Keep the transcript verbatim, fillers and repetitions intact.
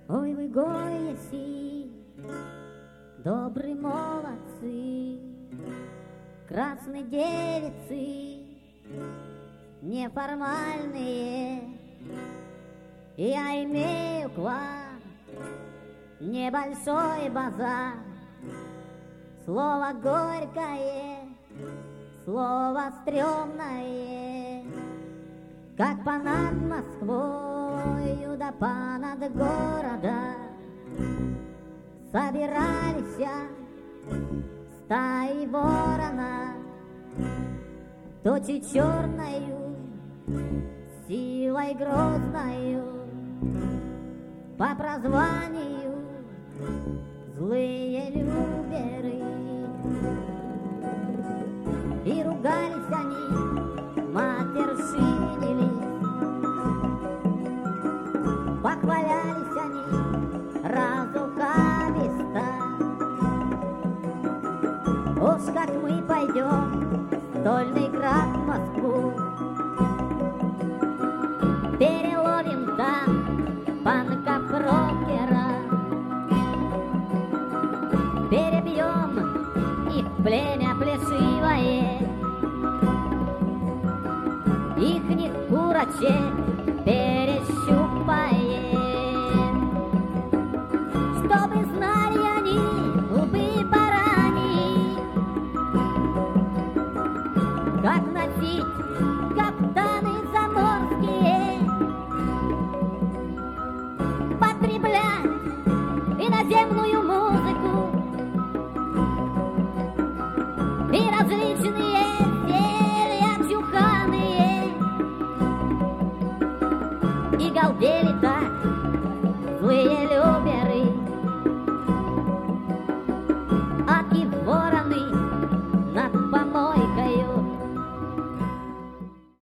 Ой, вы гояси, добрые молодцы, красные девицы, неформальные. Я имею к вам небольшой базар. Слово горькое, слово стрёмное, как понад Москвою да понад города собирались стаи ворона, тучи черною, силой грозною, по прозванию злые люберы. И ругались они, матершинились, похвалялись они разухабисто. Уж как мы пойдем в стольный град в Москву, переловим там панка-прокера, перебьем их племя плешивое, ихних курочек перещупаем, чтобы знали они, глупые барани, как носить каптаны заморские, потреблять иноземную музыку и различные зелья чуханые. И галдели так злые люди.